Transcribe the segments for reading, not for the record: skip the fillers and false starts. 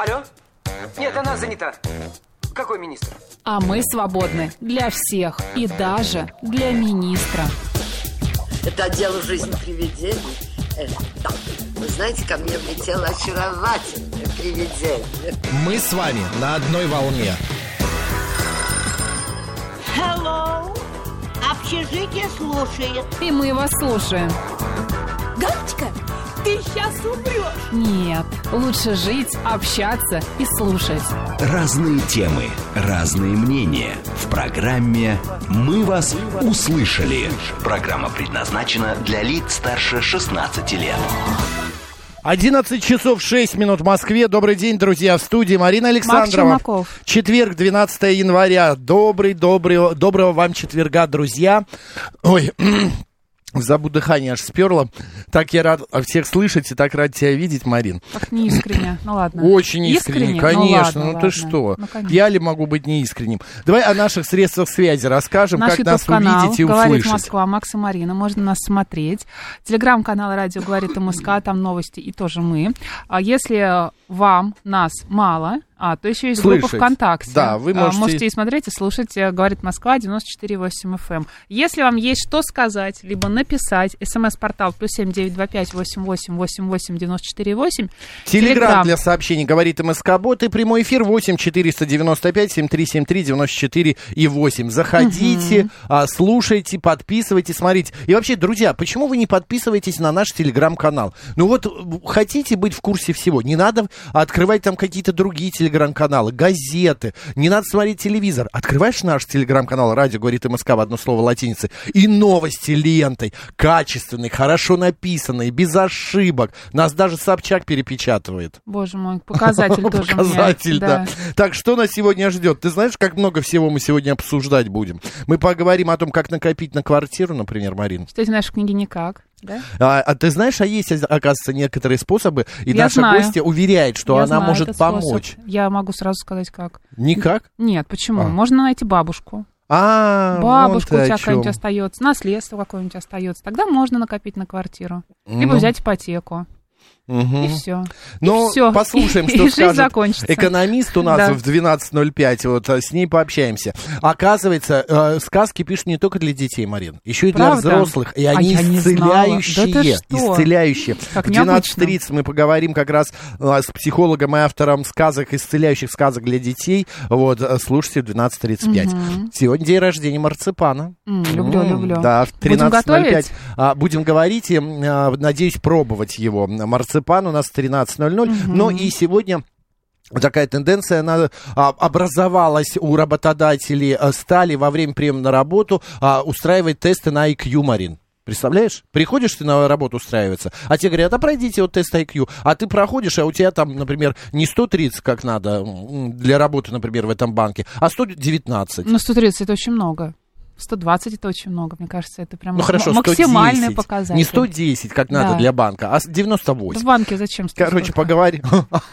Алло? Нет, она занята. Какой министр? А мы свободны для всех и даже для министра. Это отдел «Жизнь привидений». Да. Вы знаете, ко мне влетело очаровательное привидение. Мы с вами на одной волне. Hello. Общежитие слушает. И мы вас слушаем. Галочка, ты сейчас умрешь. Нет, лучше жить, общаться и слушать. Разные темы, разные мнения. В программе «Мы вас услышали». Программа предназначена для лиц старше 16 лет. 11 часов 6 минут в Москве. Добрый день, друзья, в студии Марина Александрова. Четверг, 12 января. Доброго вам четверга, друзья. Ой, забуду, дыхание аж сперло. Так я рад всех слышать и так рад тебя видеть, Марин. Как неискренне, ну ладно. Очень искренне, конечно. Ну, ладно, ты что? Ну, я ли могу быть неискренним? Давай о наших средствах связи расскажем, наш как нас YouTube-канал увидеть и «Говорит услышать. Москва», Макс и Марина, можно нас смотреть. Телеграм-канал «Радио говорит МСК», там новости и тоже мы. А если вам, нас мало, то еще есть группа ВКонтакте. Да, вы можете и смотреть, и слушать «Говорит Москва» 94,8 FM. Если вам есть что сказать, либо написать, смс-портал +7 925 88 88 94 8. Телеграм для сообщений «Говорит МСК-бот» и прямой эфир 8 495 7373 94 и 8. Заходите, слушайте, подписывайтесь, смотрите. И вообще, друзья, почему вы не подписываетесь на наш телеграм-канал? Ну вот, хотите быть в курсе всего, не надо открывать там какие-то другие телеграм-каналы, газеты, не надо смотреть телевизор. Открываешь наш телеграм-канал «Радио говорит МСК» в одно слово латиницей, и новости лентой, качественные, хорошо написанные, без ошибок. Нас даже Собчак перепечатывает. Боже мой, показатель тоже. Показатель, да. Так, что нас сегодня ждет? Ты знаешь, как много всего мы сегодня обсуждать будем? Мы поговорим о том, как накопить на квартиру, например, Марин. Что ты знаешь в книге «Никак». Да? А ты знаешь, есть, оказывается, некоторые способы, и наша гостья уверяет, что она может помочь. Я могу сразу сказать, как. Никак? Нет, почему? Можно найти бабушку. Бабушка у тебя какая-нибудь остается, наследство какое-нибудь остается. Тогда можно накопить на квартиру. Либо взять ипотеку. И все. Ну, послушаем, что скажет экономист у нас в 12:05. Вот с ней пообщаемся. Оказывается, сказки пишут не только для детей, Марин, еще и для взрослых. И они исцеляющие. Исцеляющие. В 12:30 мы поговорим как раз с психологом и автором сказок, исцеляющих сказок для детей. Вот, слушайте в 12:35. Сегодня день рождения марципана. Люблю. Да, в 13:05 будем говорить и, надеюсь, пробовать его. Марципан у нас в 13:00. Но и сегодня такая тенденция, она образовалась у работодателей, стали во время приема на работу устраивать тесты на IQ, Марин. Представляешь? Приходишь ты на работу устраиваться, а тебе говорят, пройдите вот тест IQ, а ты проходишь, а у тебя там, например, не 130, как надо для работы, например, в этом банке, а 119. Ну, 130 это очень много. 120 это очень много, мне кажется, это прям максимальный показатель. Не 110, как надо для банка, а 98. В банке зачем? Короче, поговорим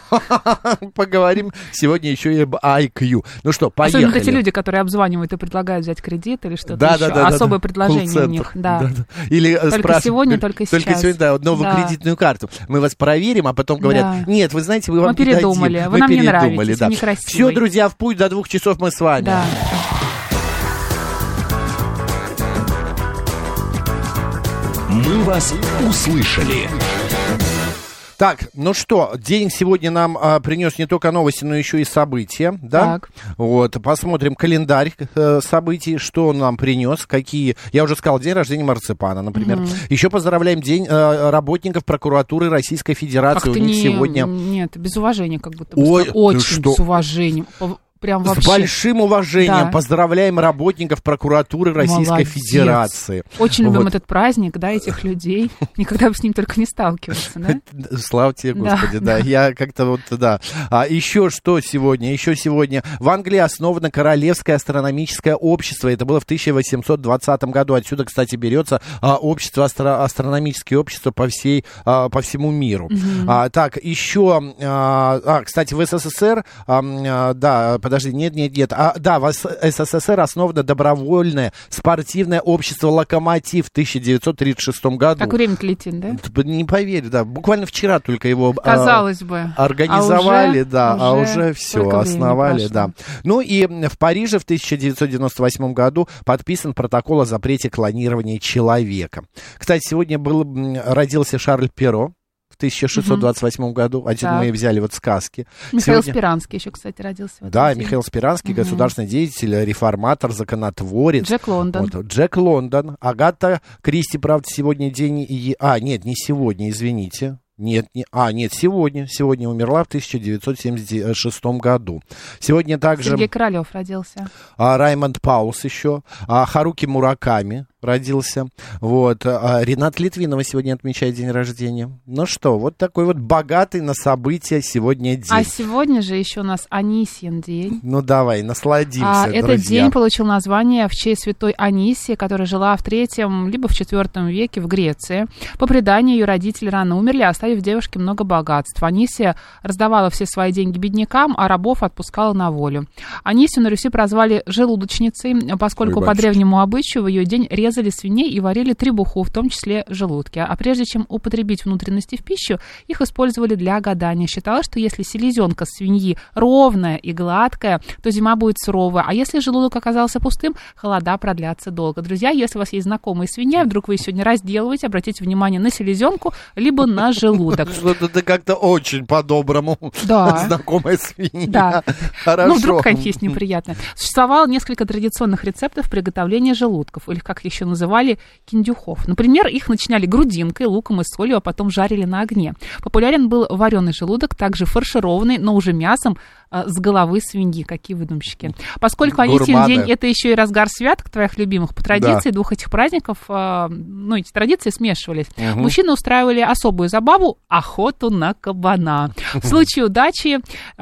сегодня еще и об IQ. Ну что, поехали. Особенно эти люди, которые обзванивают и предлагают взять кредит или что-то еще. Особое предложение у них. Или только сегодня, только сейчас. Только сегодня, новую кредитную карту. Мы вас проверим, а потом говорят, нет, вы знаете, мы вам не дадим. Мы передумали, вы нам не нравитесь, вы некрасивый. Все, друзья, в путь, до 2 часов мы с вами. Да. Мы вас услышали. Так, ну что, день сегодня нам принес не только новости, но еще и события, да? Так. Вот, посмотрим календарь событий, что он нам принес, какие... Я уже сказал, день рождения марципана, например. Еще поздравляем день работников прокуратуры Российской Федерации. У них сегодня... Нет, без уважения как будто бы. Очень с уважением. Прям вообще. С большим уважением поздравляем работников прокуратуры Российской Федерации. Очень любим этот праздник, этих людей. Никогда бы с ним только не сталкиваться, да? Слава тебе, Господи, да. Я как-то еще что сегодня? Еще сегодня в Англии основано Королевское астрономическое общество. Это было в 1820 году. Отсюда, кстати, берется общество, астрономические общества по всему миру. Так, еще, кстати, в СССР, подожди, нет. Да, в СССР основано добровольное спортивное общество «Локомотив» в 1936 году. Так время-то летит, да? Не поверь, да. Буквально вчера только его казалось бы. Организовали, а уже все, основали, да. Ну и в Париже в 1998 году подписан протокол о запрете клонирования человека. Кстати, сегодня родился Шарль Перро. В 1628 году. Отсюда мы взяли вот сказки. Михаил Спиранский еще, кстати, родился в этом день. Михаил Спиранский, государственный деятель, реформатор, законотворец. Джек Лондон. Джек Лондон. Агата Кристи, правда, сегодня день... нет, не сегодня, извините. Нет, сегодня. Сегодня умерла в 1976 году. Сегодня также... Сергей Королёв родился. Раймонд Паулс еще. Харуки Мураками родился. Вот. Ренат Литвинова сегодня отмечает день рождения. Ну что, вот такой вот богатый на события сегодня день. А сегодня же еще у нас Анисьин день. Ну давай, насладимся, друзья. Этот день получил название в честь святой Анисии, которая жила в 3 либо в 4 веке в Греции. По преданию, ее родители рано умерли, оставив девушке много богатств. Анисия раздавала все свои деньги беднякам, а рабов отпускала на волю. Анисию на Руси прозвали желудочницей, поскольку по древнему обычаю в ее день резали свиней и варили требуху, в том числе желудки. А прежде чем употребить внутренности в пищу, их использовали для гадания. Считалось, что если селезенка свиньи ровная и гладкая, то зима будет суровая. А если желудок оказался пустым, холода продлятся долго. Друзья, если у вас есть знакомые свиньи, вдруг вы сегодня разделываете, обратите внимание на селезенку, либо на желудок. Что-то ты как-то очень по-доброму. Да. Знакомая свинья. Да. Хорошо. Ну, вдруг какая-нибудь есть неприятная. Существовало несколько традиционных рецептов приготовления желудков, или как еще называли, киндюхов. Например, их начиняли грудинкой, луком и солью, а потом жарили на огне. Популярен был вареный желудок, также фаршированный, но уже мясом с головы свиньи. Какие выдумщики. Поскольку Анисьин день — это еще и разгар святок твоих любимых, по традиции двух этих праздников, эти традиции смешивались. Мужчины устраивали особую забаву — охоту на кабана. В случае удачи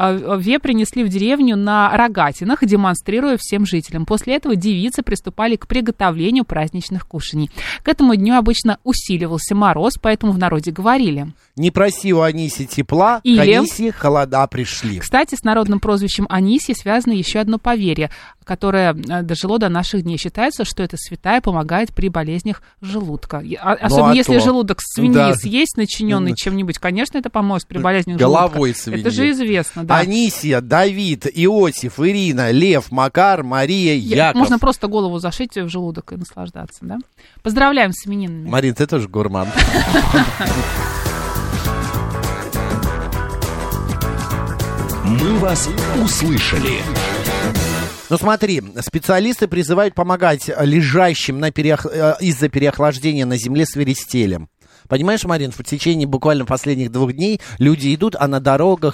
ве принесли в деревню на рогатинах, демонстрируя всем жителям. После этого девицы приступали к приготовлению праздничных кушаний. К этому дню обычно усиливался мороз, поэтому в народе говорили: «Не проси у Аниси тепла, к Анисе холода пришли». Кстати, с народным прозвищем Анисьи связано еще одно поверье, которое дожило до наших дней. Считается, что эта святая помогает при болезнях желудка. Особенно если желудок свиньи съесть, начиненный чем-нибудь, конечно, это поможет при болезнях головой желудка. свиньи. Это же известно, да. Анисия, Давид, Иосиф, Ирина, Лев, Макар, Мария, Яков. Можно просто голову зашить в желудок и наслаждаться, да? Поздравляем с именинами. Марин, ты тоже гурман. Мы вас услышали. Ну смотри, специалисты призывают помогать лежащим из-за переохлаждения на земле свиристелям. Понимаешь, Марин, в течение буквально последних 2 дней люди идут, а на дорогах,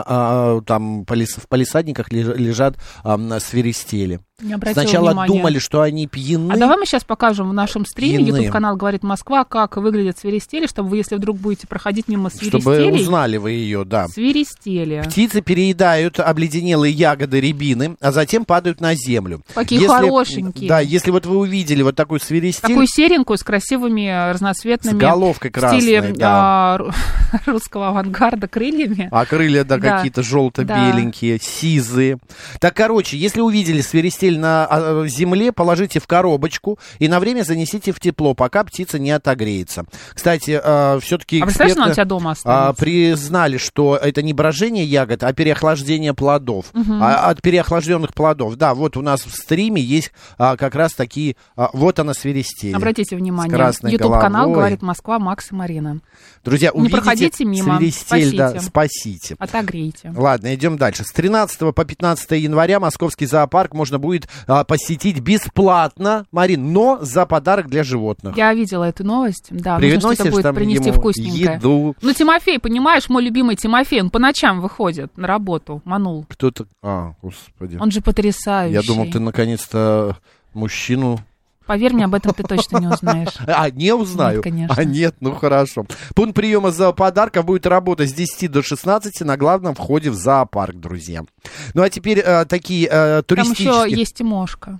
в палисадниках лежат свиристели. Сначала думали, что они пьяны. А давай мы сейчас покажем в нашем стриме, YouTube-канал «Говорит Москва», как выглядят свиристели, чтобы вы, если вдруг будете проходить мимо свиристелей... Чтобы узнали вы ее, да. Свиристели. Птицы переедают обледенелые ягоды рябины, а затем падают на землю. Какие хорошенькие. Да, если вот вы увидели вот такую свиристель... Такую серенькую с красивыми разноцветными... С головкой красной, в стиле да. русского авангарда крыльями. А крылья, да, какие-то желто-беленькие, сизые. Так, короче, если увидели свиристель на земле, положите в коробочку и на время занесите в тепло, пока птица не отогреется. Кстати, все-таки эксперты у тебя дома признали, что это не брожение ягод, а переохлаждение плодов. От переохлажденных плодов. Да, вот у нас в стриме есть как раз такие... вот она свиристель. Обратите внимание. YouTube-канал «Говорит Москва», Макс и Марина. Друзья, увидите, не проходите мимо, свиристель, да, спасите. Отогрейте. Ладно, идем дальше. С 13 по 15 января Московский зоопарк можно будет посетить бесплатно, Марин, но за подарок для животных. Я видела эту новость, да. Приносишь нужно что-то будет принести вкусненькое. Еду. Ну, Тимофей, понимаешь, мой любимый Тимофей, он по ночам выходит на работу, Манул. Кто-то... господи. Он же потрясающий. Я думал, ты наконец-то мужчину... Поверь мне, об этом ты точно не узнаешь. Не узнаю? Нет, конечно. Нет, ну хорошо. Пункт приема зооподарка будет работать с 10 до 16 на главном входе в зоопарк, друзья. Ну, а теперь такие туристические... Там еще есть Тимошка.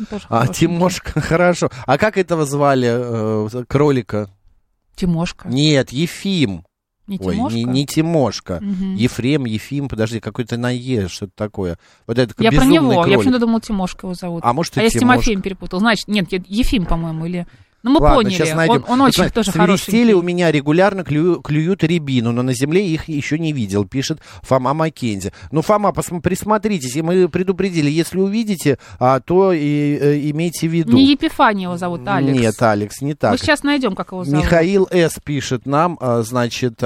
Тимошка, хорошо. А как этого звали, кролика? Тимошка. Нет, Ефим. Не Ой, Тимошка? не Тимошка. Ефим, подожди, какой-то на Е, что-то такое. Вот это Я про безумный него, кролик. я почему-то думала, Тимошка его зовут. А может, и я с Тимошка. Тимофеем перепутал. Значит, нет, Ефим, по-моему, или... Ну, мы Ладно, поняли, сейчас найдем. он очень Вот, тоже свиристели хороший. у меня регулярно клюют рябину, но на земле их еще не видел, пишет Фома Маккензи. Ну, Фома, присмотритесь, и мы предупредили, если увидите, то имейте в виду. Не Епифания его зовут, а Алекс. Нет, Алекс, не так. Мы сейчас найдем, как его зовут. Михаил С. пишет нам, значит,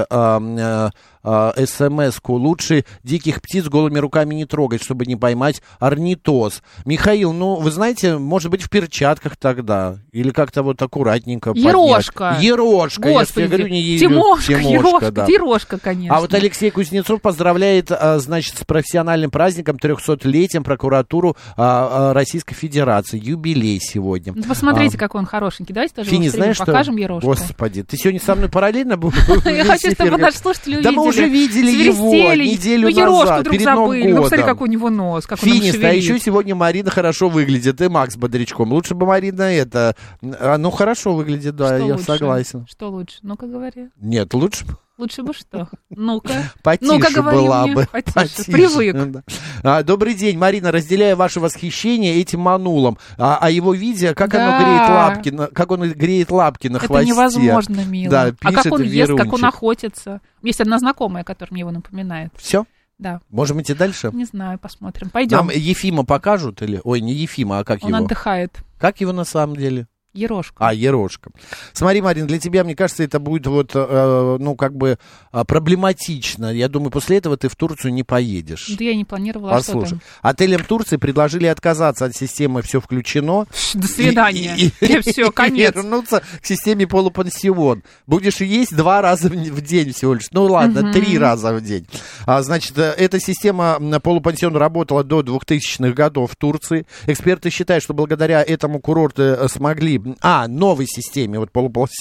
смс-ку. Лучше диких птиц голыми руками не трогать, чтобы не поймать орнитоз. Михаил, ну, вы знаете, может быть, в перчатках тогда. Или как-то вот аккуратненько поднять. Ерошка. Ерошка. Господи, Я говорю, не Тимошка, Тимошка, да. Ерошка, конечно. А вот Алексей Кузнецов поздравляет, значит, с профессиональным праздником, 300-летием прокуратуру Российской Федерации. Юбилей сегодня. Ну, посмотрите, какой он хорошенький. Давайте тоже Фини, его знаешь, покажем, что? Ерошку. Господи, ты сегодня со мной параллельно будешь? Я хочу, чтобы наши слушатели увидели. Да мы уже видели его неделю Ерошку назад, вдруг перед Новым забыли. Ну, посмотри, годом. какой у него нос, как он Финист, а шевелит. еще сегодня Марина хорошо выглядит, и Макс бодрячком. Лучше бы Марина ну, хорошо выглядит, да, Что я лучше? согласен. Что лучше? Ну-ка говори. Нет, лучше бы. Лучше бы что? Ну-ка. Потише Ну-ка, говори была мне. бы. Потише. Привык. Да. Добрый день, Марина. Разделяю ваше восхищение этим манулом. А его видя, как оно греет лапки, как он греет лапки на хвосте. Это невозможно, мило. Да, А как он ест, как он Верунчик. охотится? Есть одна знакомая, которая мне его напоминает. Все? Да. Можем идти дальше? Не знаю, посмотрим. Пойдем. Нам Ефима покажут или... Ой, не Ефима, а как Он его? отдыхает. Как его на самом деле? Ерошка. Ерошка. Смотри, Марин, для тебя, мне кажется, это будет вот, ну, как бы проблематично. Я думаю, после этого ты в Турцию не поедешь. Да я не планировала, Послушай, что там. отелям Турции предложили отказаться от системы «все включено». До свидания. И Все, конец. вернуться к системе полупансион. Будешь есть 2 раза в день всего лишь. Ну ладно, 3 раза в день. Значит, эта система полупансион работала до 2000-х годов в Турции. Эксперты считают, что благодаря этому курорты смогли... новой системе вот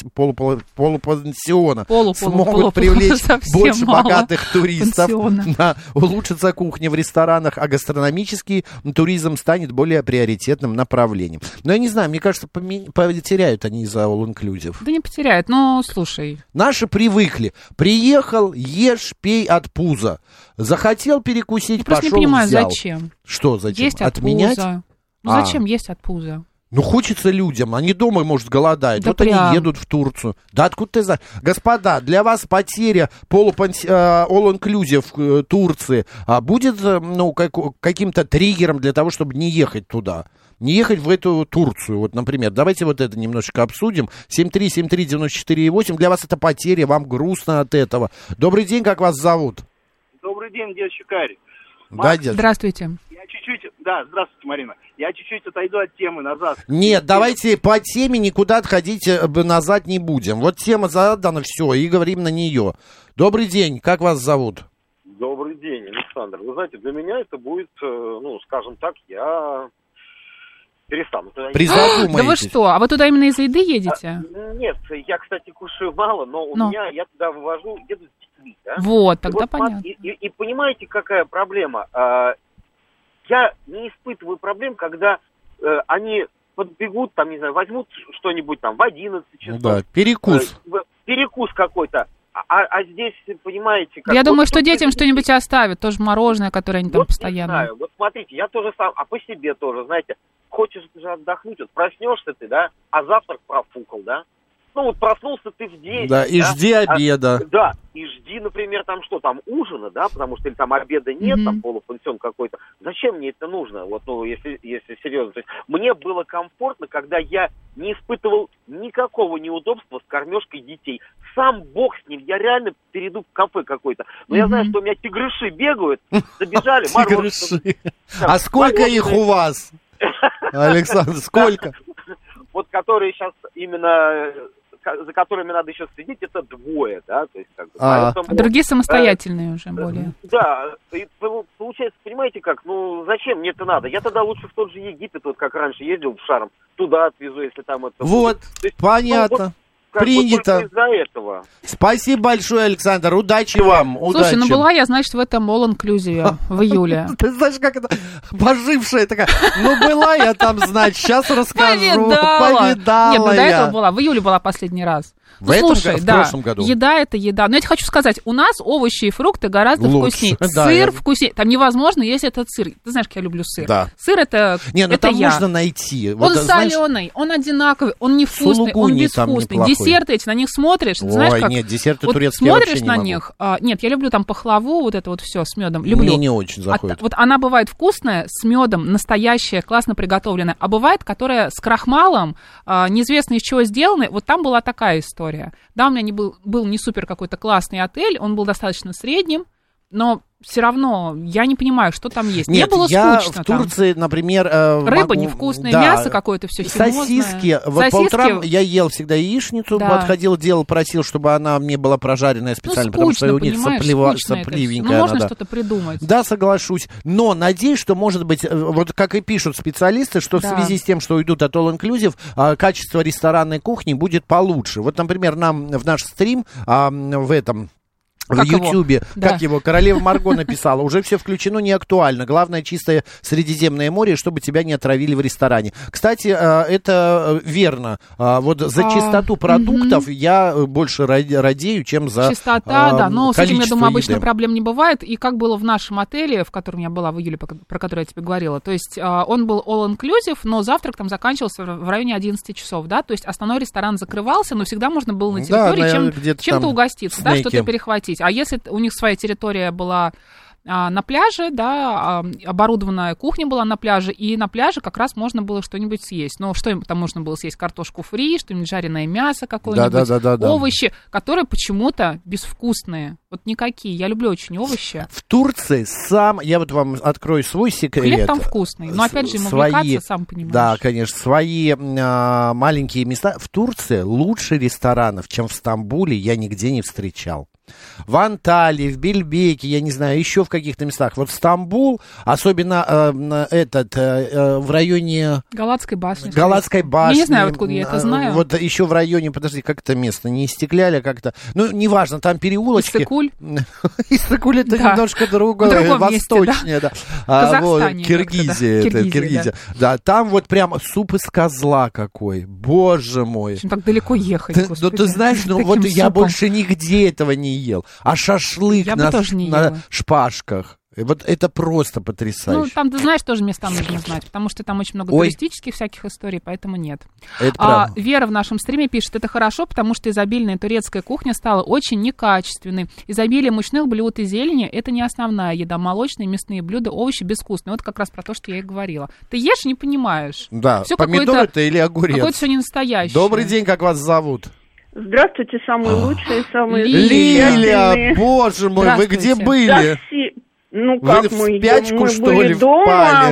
полупансиона смогут привлечь больше богатых туристов. Улучшится кухня в ресторанах, а гастрономический туризм станет более приоритетным направлением. Но я не знаю, мне кажется, потеряют они из-за all-inclusive. Да не потеряют, но слушай. Наши привыкли. Приехал, ешь, пей от пуза. Захотел перекусить, Я просто пошел, не понимаю, взял. зачем. Что зачем? Есть от Отменять? пуза. Ну зачем есть от пуза? Ну, хочется людям, они дома, может, голодают. Да вот прям. они едут в Турцию. Да откуда ты знаешь? Господа, для вас потеря all-inclusive Турции будет каким-то триггером для того, чтобы не ехать туда? Не ехать в эту Турцию, вот, например. Давайте вот это немножечко обсудим. 7373948. Для вас это потеря, вам грустно от этого. Добрый день, как вас зовут? Добрый день, дед Щукарь. Да, дед. Здравствуйте. Здравствуйте, Марина. Я чуть-чуть отойду от темы назад. Нет, давайте по теме никуда отходить назад не будем. Вот тема задана, все, и говорим на нее. Добрый день, как вас зовут? Добрый день, Александр. Вы знаете, для меня это будет, скажем так, я перестану туда ехать. Призадумаетесь. Да вы что, а вы туда именно из-за еды едете? Нет, я, кстати, кушаю мало, но у меня, я туда еду с детьми. Да? Вот, тогда вот, понятно. И понимаете, какая проблема? Я не испытываю проблем, когда они подбегут, там, не знаю, возьмут что-нибудь там в 11 часов. Да, перекус. Перекус какой-то. А здесь, понимаете... Я думаю, что детям что-нибудь оставят, тоже мороженое, которое они там постоянно... Не знаю. Вот смотрите, я тоже сам, по себе тоже, знаете, хочешь же отдохнуть, вот проснешься ты, да, а завтрак профукал, да? Ну, вот проснулся ты в 10. Да, и жди обеда. Да, и жди, например, там что, там ужина, да, потому что или там обеда нет, там полупансион какой-то. Зачем мне это нужно? Вот, если серьезно. То есть мне было комфортно, когда я не испытывал никакого неудобства с кормежкой детей. Сам бог с ним, я реально перейду в кафе какое-то. Но я знаю, что у меня тигрыши бегают, забежали, мороженое. А сколько их у вас, Александр, сколько? Вот которые сейчас именно... за которыми надо еще следить, это 2, да, то есть как бы. Поэтому, а другие самостоятельные уже более. Да, и получается, понимаете как, зачем мне это надо? Я тогда лучше в тот же Египет, вот как раньше ездил в Шарм, туда отвезу, если там это... Вот, есть, понятно. Принято. Из-за этого. Спасибо большое, Александр. Удачи вам. Слушай, была я, значит, в этом all-inclusive в июле. Ты знаешь, как это пожившая такая. Была я там, значит, сейчас расскажу. Повидала. Нет, до этого была. В июле была последний раз. В прошлом году? Еда это еда. Но я тебе хочу сказать, у нас овощи и фрукты гораздо вкуснее. Да, сыр вкуснее. Там невозможно есть этот сыр. Ты знаешь, как я люблю сыр. Да. Сыр это Не, ну это там я. можно найти. Он соленый, он одинаковый, он невкусный, он безвкусный. Десерты эти, на них смотришь, ты знаешь, как... нет, десерты вот турецкие смотришь вообще не на могу. них, нет, я люблю там пахлаву, вот это вот все с медом, люблю. Мне не очень заходит. Вот она бывает вкусная, с медом, настоящая, классно приготовленная, а бывает, которая с крахмалом, неизвестно из чего сделаны. Вот там была такая история. Да, у меня был не супер какой-то классный отель, он был достаточно средним, но все равно я не понимаю, что там есть. Нет, мне было я скучно в Турции, например... Рыба невкусная, да, мясо какое-то все химозное. Сосиски. Вот по утрам я ел всегда яичницу, подходил, просил, чтобы она мне была прожаренная специально, потому что у них сопливенькая. Ну, можно что-то придумать. Да, соглашусь. Но надеюсь, что, может быть, вот как и пишут специалисты, что в связи с тем, что уйдут от All Inclusive, качество ресторанной кухни будет получше. Вот, например, нам в наш стрим в этом... В Ютьюбе, как его, Королева Марго написала, уже все включено, не актуально. Главное, чистое Средиземное море, чтобы тебя не отравили в ресторане. Кстати, это верно. Вот за чистоту продуктов я больше радею, чем за чистота, да, но с этим, я думаю, еды. обычно проблем не бывает. И как было в нашем отеле, в котором я была в июле, про который я тебе говорила, то есть он был all-inclusive, но завтрак там заканчивался в районе 11 часов, да, то есть основной ресторан закрывался, но всегда можно было на территории чем-то угоститься, да, что-то перехватить. А если у них своя территория была на пляже, да, оборудованная кухня была на пляже, и на пляже как раз можно было что-нибудь съесть. Но что там можно было съесть? Картошку фри, что-нибудь жареное мясо какое-нибудь, овощи, которые почему-то безвкусные. Вот никакие. Я люблю очень овощи. В Турции я вот вам открою свой секрет. Хлеб там вкусный, но опять же, ему увлекаться, сам понимаешь. Да, конечно, свои маленькие места. В Турции лучше ресторанов, чем в Стамбуле, я нигде не встречал. В Анталии, в Бельбеке, я не знаю, еще в каких-то местах. Вот Стамбул, особенно в районе... Галатской башни. Я не знаю, откуда я это знаю. Вот еще в районе, подожди, как это место? Не Истекляли, а как-то... Ну, неважно, там переулочки. Иссык-Куль? Иссык-Куль это немножко другое, восточнее, да. В Казахстане. Киргизия. Да, там вот прям суп из козла какой. Боже мой. Так далеко ехать, Ну, ты знаешь, вот я больше нигде этого не ел. А шашлык на шпажках. Вот это просто потрясающе. Ну, там, ты знаешь, тоже места нужно знать, потому что там очень много туристических всяких историй, поэтому нет. Вера в нашем стриме пишет, это хорошо, потому что изобильная турецкая кухня стала очень некачественной. Изобилие мучных блюд и зелени – это не основная еда. Молочные, мясные блюда, овощи безвкусные. Вот как раз про то, что я и говорила. Ты ешь, не понимаешь. Да, помидор это или огурец. Какое-то все не настоящее. Добрый день, как вас зовут? Здравствуйте, самые лучшие, самые Лиля, боже мой, вы где были? Ну, как мы были дома,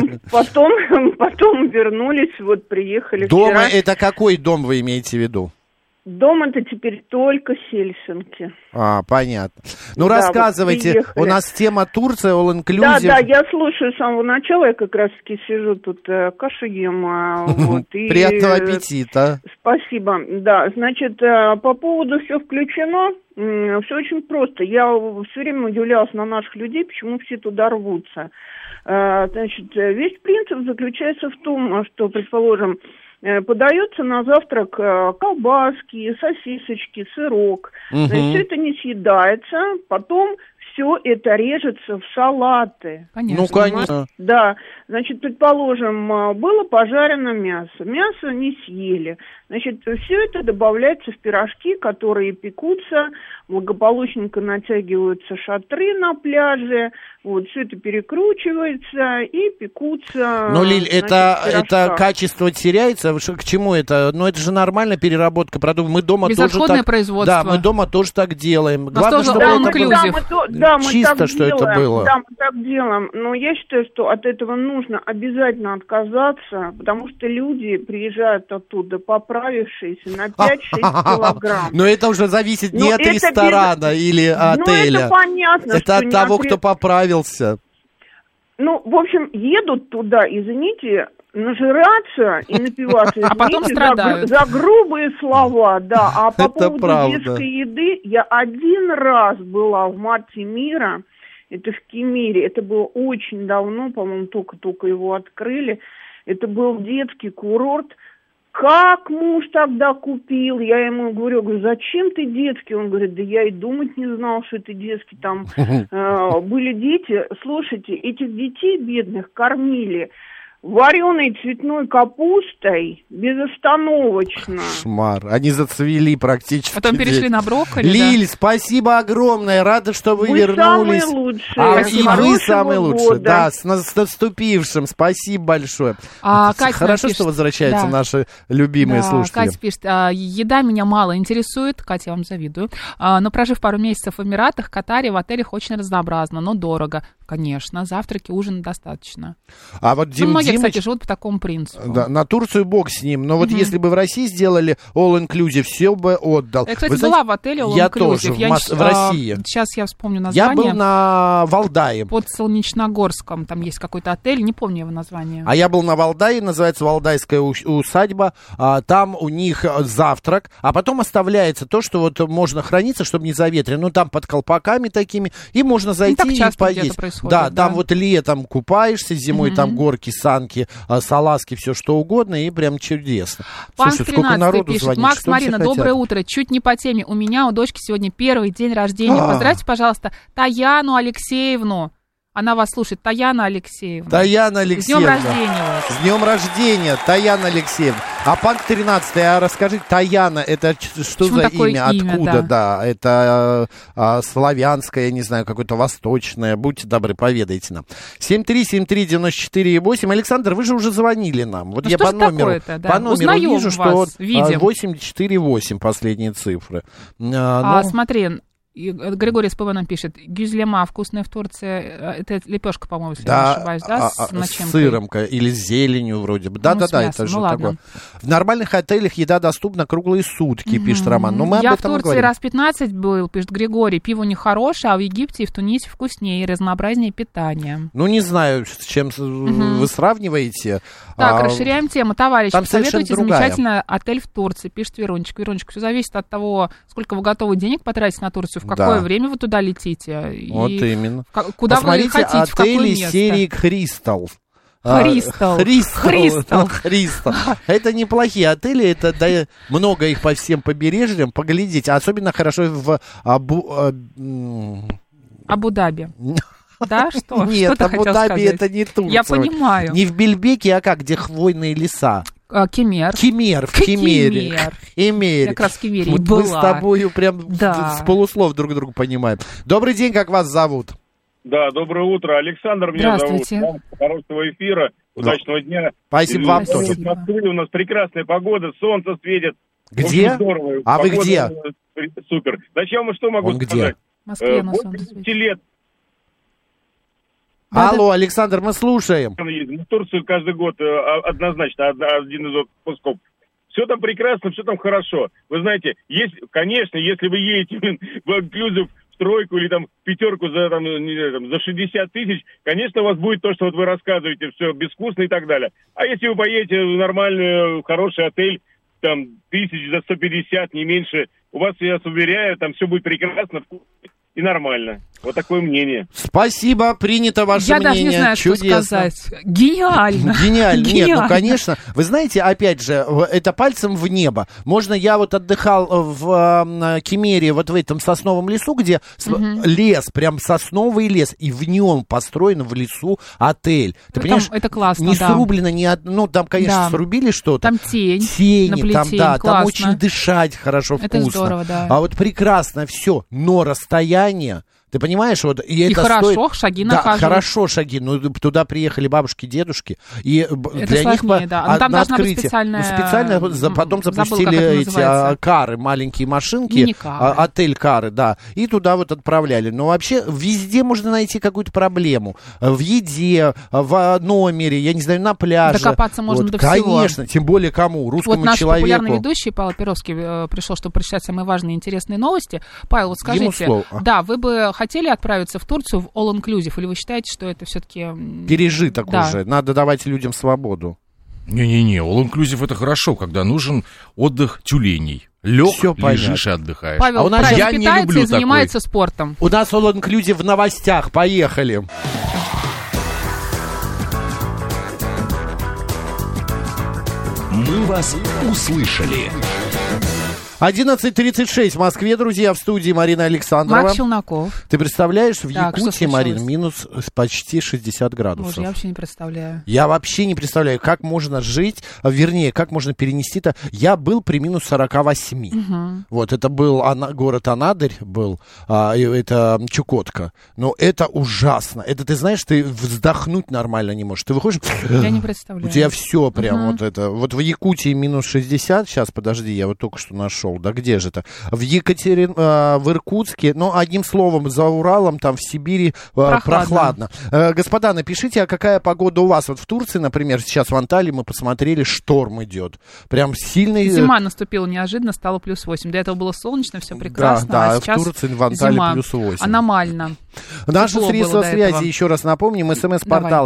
потом вернулись, вот приехали дома, вчера. Это какой дом вы имеете в виду? Дом это теперь только Хельсинки. Понятно. Ну, да, рассказывайте, вот у нас тема Турция, All Inclusive. Да, я слушаю с самого начала, я как раз-таки сижу тут, кашу ем. Приятного аппетита. Спасибо. Да, значит, по поводу «все включено», все очень просто. Я все время удивлялась на наших людей, почему все туда рвутся. Значит, весь принцип заключается в том, что, предположим, подается на завтрак колбаски, сосисочки, сырок. Все это не съедается, потом все это режется в салаты. Конечно. Ну, конечно. Да, значит, предположим, было пожарено мясо, мясо не съели. Значит, все это добавляется в пирожки, которые пекутся, благополучненько натягиваются шатры на пляже, вот, все это перекручивается и пекутся. Но, Лиль, это качество теряется? К чему это? Ну, это же нормально, переработка продуктов. Мы дома безотходное тоже так... производство. Да, мы дома тоже так делаем. Главное, чтобы мы чисто, так что делаем, это было. Да, мы так делаем. Но я считаю, что от этого нужно обязательно отказаться, потому что люди приезжают оттуда поправившиеся на 5-6 килограмм. Но это уже зависит не от ресторана или отеля. Ну, это понятно. Это от того, кто поправился. Ну, в общем, едут туда, извините, нажираться и напиваться, а потом страдают. За грубые слова, да. А по поводу правда. детской еды, я один раз была в «Марте мира», это в Кемере, это было очень давно, по-моему, только его открыли. Это был детский курорт. Как муж тогда купил? Я ему говорю, зачем ты детский? Он говорит, да я и думать не знал, что это детский. Там были дети. Слушайте, этих детей бедных кормили вареной цветной капустой безостановочно. Кошмар. Они зацвели практически. Потом перешли на брокколи. Лиль, спасибо огромное. Рада, что вы вернулись. Вы самые лучшие. И вы самые лучшие. Года. Да, с наступившим. Спасибо большое. Хорошо, пишет, что возвращаются наши любимые слушатели. Катя пишет, еда меня мало интересует. Катя, я вам завидую. Но прожив пару месяцев в Эмиратах, Катаре, в отелях очень разнообразно, но дорого. Конечно, завтраки, ужин достаточно. А вот многие, кстати, живут по такому принципу. Да, на Турцию бог с ним. Но вот если бы в России сделали all-inclusive, все бы отдал. Я, кстати, была в отеле all-inclusive. Я тоже, в России. Сейчас я вспомню название. Я был на Валдае. Под Солнечногорском. Там есть какой-то отель, не помню его название. А я был на Валдае, называется Валдайская усадьба. Там у них завтрак, а потом оставляется то, что вот можно храниться, чтобы не заветрено. Ну, там под колпаками такими, и можно зайти и поесть. Да, там вот летом купаешься, зимой там горки, санки, салазки, все что угодно, и прям чудесно. Пан Слушай, сколько народу пишет, звонит. Макс, Марина, доброе утро. Чуть не по теме. У меня, у дочки сегодня первый день рождения. Поздравьте, пожалуйста, Таяну Алексеевну. Она вас слушает. Таяна Алексеевна. Таяна Алексеевна. С днем рождения вас. С днем рождения, Таяна Алексеевна. А Панк 13, а расскажи, Таяна, это что за имя? Откуда? Да, это славянское, я не знаю, какое-то восточное. Будьте добры, поведайте нам. 7373948. Александр, вы же уже звонили нам. Вот я по номеру, вижу, что 848 последние цифры. Смотри. Григорий СПВ нам пишет, гюзлема вкусная в Турции, это лепешка, по-моему, если я не ошибаюсь, да, с начинкой? С сыром или с зеленью вроде бы. Да-да-да, это же такое. В нормальных отелях еда доступна круглые сутки, пишет Роман. Но мы об этом в Турции говорим. раз 15 был, пишет Григорий, пиво нехорошее, а в Египте и в Тунисе вкуснее и разнообразнее питания. Ну, не знаю, с чем вы сравниваете. Так, расширяем тему. Товарищи, посоветуйте замечательный отель в Турции, пишет Верончик. Верончик, все зависит от того, сколько вы готовы денег потратить на Турцию, в какое время вы туда летите. Вот именно. Куда посмотрите, вы хотите, в какое место. Отели серии Кристалл. Христал. Это неплохие отели, это да, много их по всем побережьям, поглядите. Особенно хорошо в Абу-Даби. Да, что? Нет, что Абу-Даби это не Турция. Я понимаю. Не в Бельбеке, а как, где хвойные леса. Кемер. В Кемере. Я как раз в Кемере вот была. Мы с тобою прям с полуслов друг друга понимаем. Добрый день, как вас зовут? Да, доброе утро. Александр меня зовут. Хорошего эфира, удачного дня. Спасибо вам тоже. В Москве у нас прекрасная погода, солнце светит. Где? Здорово. А вы где? Супер. Значит, я вам что могу сказать? В Москве на солнце светит. 8 лет. Алло, Александр, мы слушаем. В Турцию каждый год однозначно один из отпусков. Все там прекрасно, все там хорошо. Вы знаете, конечно, если вы едете в инклюзив в тройку или там в пятерку за 60 тысяч, конечно, у вас будет то, что вот вы рассказываете, все безвкусно и так далее. А если вы поедете в нормальный, хороший отель, там, 1000 за 150, не меньше, у вас, я вас уверяю, там все будет прекрасно, вкусно и нормально. Вот такое мнение. Спасибо, принято ваше мнение. Я даже не знаю, чудесно. Что сказать. Гениально. Гениально. Нет, ну, конечно. Вы знаете, опять же, это пальцем в небо. Можно, я вот отдыхал в Кемере, вот в этом сосновом лесу, где лес, прям сосновый лес, и в нем построен в лесу отель. Ты понимаешь? Это классно, не срублено ни одно, ну, там, конечно, срубили что-то. Там тень. Тени, там, да, там очень дышать хорошо, вкусно. Это здорово, да. А вот прекрасно все, но расстояние. Ты понимаешь, вот и это хорошо, стоит... шаги нахаживать. Да, хорошо шаги. Ну, туда приехали бабушки, дедушки, и это для сложнее, них да. Там на должна быть открытие. специальная... Потом запустили эти кары, маленькие машинки, отель-кары, да, и туда вот отправляли. Но вообще везде можно найти какую-то проблему. В еде, в номере, я не знаю, на пляже. Докопаться можно вот, до всего. Конечно, тем более кому? Русскому вот наш человеку. Популярный ведущий Павел Перовский пришел, чтобы прочитать самые важные и интересные новости. Павел, вот скажите, да, вы бы хотели отправиться в Турцию в all-inclusive, или вы считаете, что это все-таки... Пережиток уже, надо давать людям свободу. Не-не-не, all-inclusive это хорошо, когда нужен отдых тюленей. Лег, лежишь и отдыхаешь. Павел, я не люблю и занимается спортом. У нас all-inclusive в новостях, поехали. Мы вас услышали. 11:36 в Москве, друзья, в студии Марина Александрова. Марк Челноков. Ты представляешь, в Так, Якутии, Марин, минус почти 60 градусов. Боже, я вообще не представляю. Я вообще не представляю, как можно жить, вернее, как можно перенести-то. Я был при минус 48. Угу. Вот, это был город Анадырь, был, это Чукотка. Но это ужасно. Это, ты знаешь, ты вздохнуть нормально не можешь. Ты выходишь... Я не представляю. У тебя все прям вот это. Вот в Якутии минус 60, сейчас, подожди, я вот только что нашел. Да где же это? В Иркутске, ну, одним словом, за Уралом, там в Сибири прохладно. Господа, напишите, а какая погода у вас? Вот в Турции, например, сейчас в Анталии мы посмотрели, шторм идет. Прям сильный... Зима наступила неожиданно, стало плюс 8. До этого было солнечно, все прекрасно, да, а сейчас в Турции, в Анталии зима. плюс 8. Аномально. Наши Тепло средства было связи, еще раз напомним, смс-портал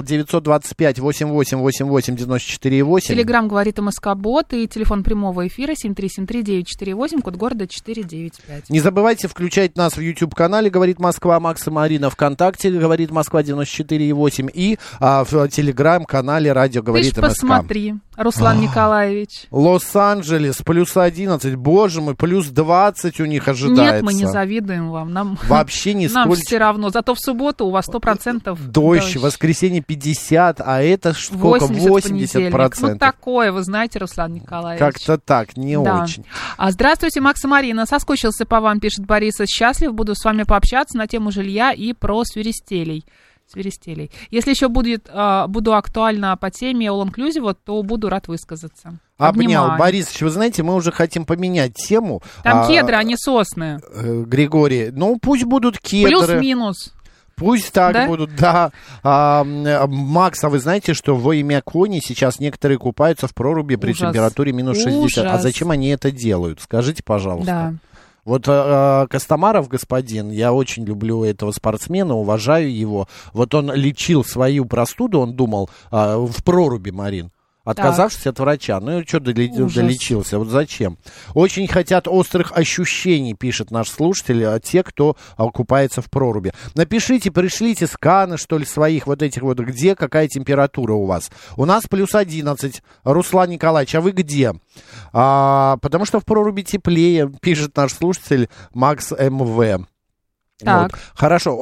925-88-88-94-8. Телеграм говорит МСК-бот и телефон прямого эфира 7373948, код города 495. Не забывайте включать нас в YouTube-канале «Говорит Москва», Макс и Марина, ВКонтакте «Говорит Москва» 94,8 и в Телеграм-канале «Радио говорит Ты МСК». посмотри, Руслан Николаевич. Лос-Анджелес, плюс 11, боже мой, плюс 20 у них ожидается. Нет, мы не завидуем вам. Нам вообще нисколько. Нам все равно. Зато в субботу у вас 100% дождь. В воскресенье 50, а это сколько? 80%. Ну, такое, вы знаете, Руслан Николаевич. Как-то так, не очень. Здравствуйте, Макс и Марина. Соскучился по вам, пишет Борис. Счастлив, буду с вами пообщаться на тему жилья и про свиристелей. Если еще буду актуальна по теме All Inclusive, то буду рад высказаться. Обнял. Борисович, вы знаете, мы уже хотим поменять тему. Там кедры, а не сосны. Григорий, ну пусть будут кедры. Плюс-минус. Пусть так будут, да. Макс, а вы знаете, что во имя Кони сейчас некоторые купаются в проруби при температуре минус 60? А зачем они это делают? Скажите, пожалуйста. Да. Вот Костомаров господин, я очень люблю этого спортсмена, уважаю его. Вот он лечил свою простуду, он думал, в проруби, Марин. Отказавшись от врача. Ну и что долечился? Вот зачем? Очень хотят острых ощущений, пишет наш слушатель, те, кто купается в проруби. Напишите, пришлите сканы, что ли, своих вот этих вот, где, какая температура у вас. У нас плюс 11. Руслан Николаевич, а вы где? Потому что в проруби теплее, пишет наш слушатель Макс МВ. Вот. Хорошо,